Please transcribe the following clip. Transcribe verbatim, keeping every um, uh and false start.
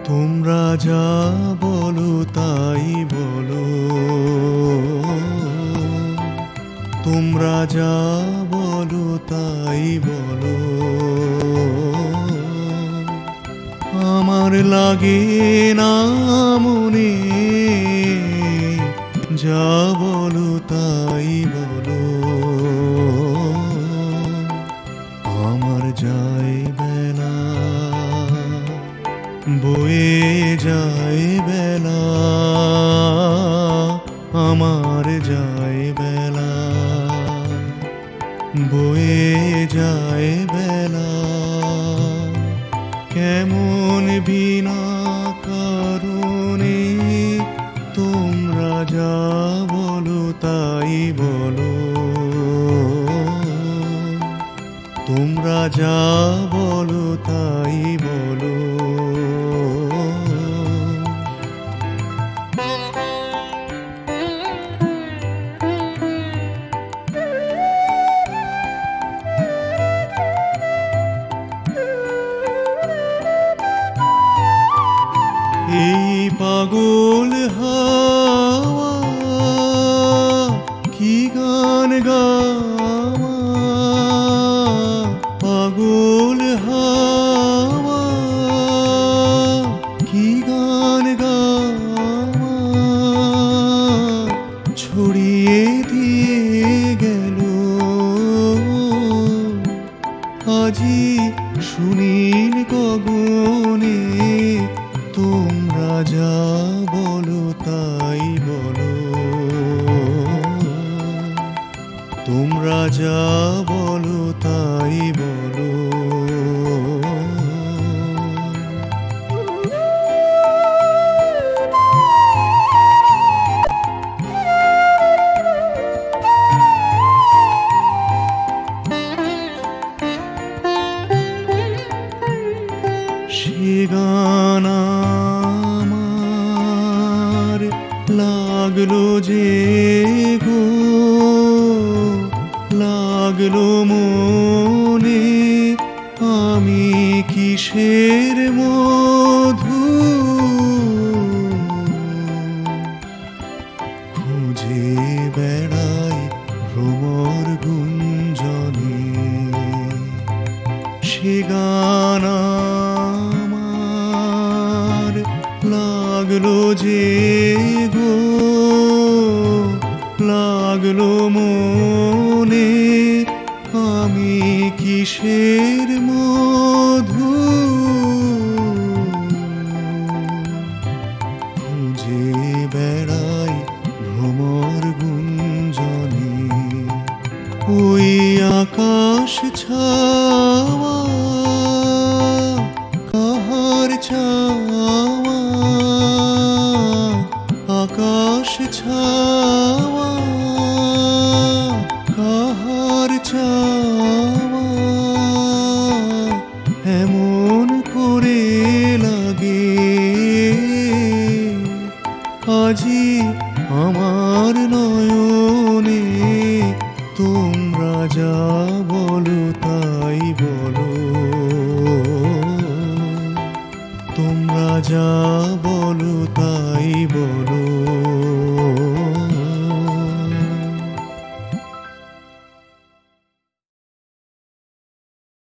তোমরা যা বলো তাই বলো, তোমরা যা বলো তাই বলো, আমার লাগে না মনে, যা বলো তাই বলো। আমার যায় বেলা, বয়ে যায় বেলা, আমার যায় বেলা, বয়ে যায় বেলা, কেমন বিনা কারণে তোমরা যা বলো তাই বলো, তোমরা যা বলো তাই বলো। এই পাগল হাওয়া কি গান গাওয়া, পাগল হাওয়া কি গান গাওয়া, ছড়িয়ে দিয়ে গেল আজি সুনীল গগনে। তোমরা যা বলো তাই বলো, তোমরা যা বলো তাই বলো। সে গান আমার লাগলো যে গো, লাগলো মনে, আমি কিসের মধু খুঁজে বেড়াই ভ্রমর গুঞ্জনে। সে গান আমার লাগলো যে গো, লাগলো মনে, আমি কিসের মধু খুঁজে বেড়াই ভ্রমর গুঞ্জনে। ওই আকাশ ছাওয়া কাহার ছাওয়া, আকাশ ছাওয়া কাহার ছাওয়া, এমন করে লাগে আজি আমার নয়নে। তোমরা যা বলো তাই বলো, তোমরা যা বলো তাই বলো।